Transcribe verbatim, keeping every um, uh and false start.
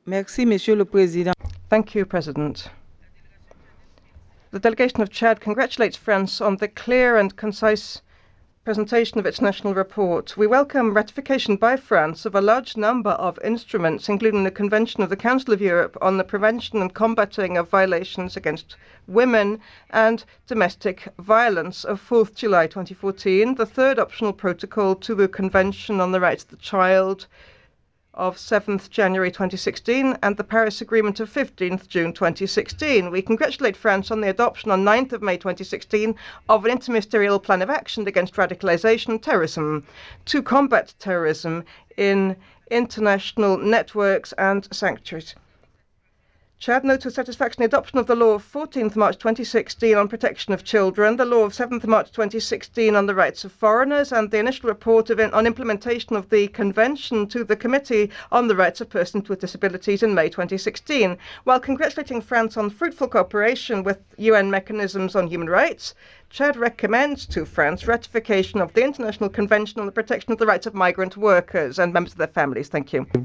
Merci, Monsieur le Président. Thank you, President. The delegation of Chad congratulates France on the clear and concise presentation of its national report. We welcome ratification by France of a large number of instruments, including the Convention of the Council of Europe on the prevention and combating of violations against women and domestic violence of fourth of July twenty fourteen, the third optional protocol to the Convention on the Rights of the Child of seventh of January twenty sixteen, and the Paris Agreement of fifteenth of June twenty sixteen. We congratulate France on the adoption on ninth of May twenty sixteen of an interministerial plan of action against radicalization and terrorism to combat terrorism in international networks and sanctuaries. Chad notes with satisfaction the adoption of the law of fourteenth of March twenty sixteen on protection of children, the law of seventh of March twenty sixteen on the rights of foreigners, and the initial report of in, on implementation of the Convention to the Committee on the Rights of Persons with Disabilities in May twenty sixteen. While congratulating France on fruitful cooperation with U N mechanisms on human rights, Chad recommends to France ratification of the International Convention on the Protection of the Rights of Migrant Workers and members of their families. Thank you.